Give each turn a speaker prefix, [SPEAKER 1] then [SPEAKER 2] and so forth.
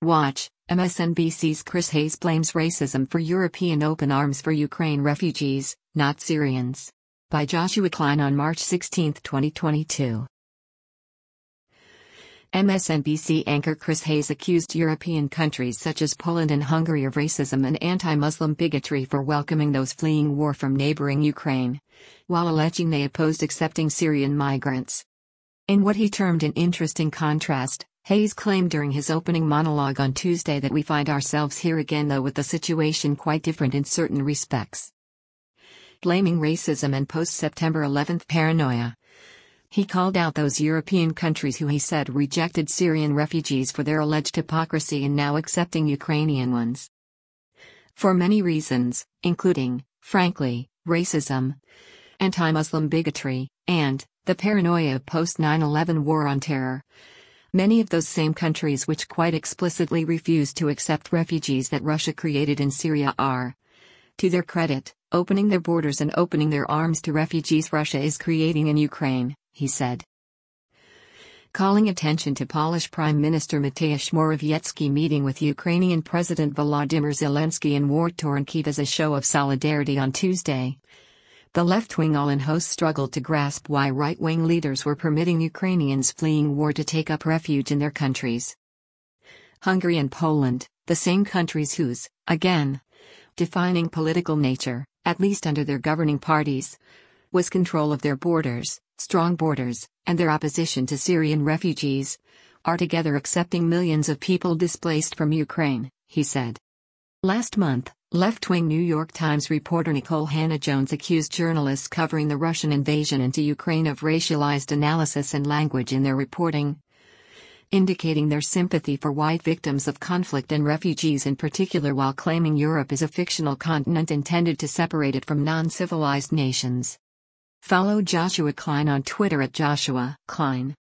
[SPEAKER 1] Watch, MSNBC's Chris Hayes blames racism for European open arms for Ukraine refugees, not Syrians. By Joshua Klein on March 16, 2022. MSNBC anchor Chris Hayes accused European countries such as Poland and Hungary of racism and anti-Muslim bigotry for welcoming those fleeing war from neighboring Ukraine, while alleging they opposed accepting Syrian migrants. In what he termed an interesting contrast, Hayes claimed during his opening monologue on Tuesday that we find ourselves here again, though with the situation quite different in certain respects. Blaming racism and post-September 11 paranoia, he called out those European countries who he said rejected Syrian refugees for their alleged hypocrisy in now accepting Ukrainian ones. For many reasons, including, frankly, racism, anti-Muslim bigotry, and the paranoia of post-9/11 war on terror. Many of those same countries which quite explicitly refused to accept refugees that Russia created in Syria are, to their credit, opening their borders and opening their arms to refugees Russia is creating in Ukraine, he said. Calling attention to Polish Prime Minister Mateusz Morawiecki meeting with Ukrainian President Volodymyr Zelensky in war-torn Kyiv as a show of solidarity on Tuesday, the left-wing All-In host struggled to grasp why right-wing leaders were permitting Ukrainians fleeing war to take up refuge in their countries. Hungary and Poland, the same countries whose, again, defining political nature, at least under their governing parties, was control of their borders, strong borders, and their opposition to Syrian refugees, are together accepting millions of people displaced from Ukraine, he said. Last month, left-wing New York Times reporter Nicole Hannah-Jones accused journalists covering the Russian invasion into Ukraine of racialized analysis and language in their reporting, indicating their sympathy for white victims of conflict and refugees in particular, while claiming Europe is a fictional continent intended to separate it from non-civilized nations. Follow Joshua Klein on Twitter at Joshua Klein.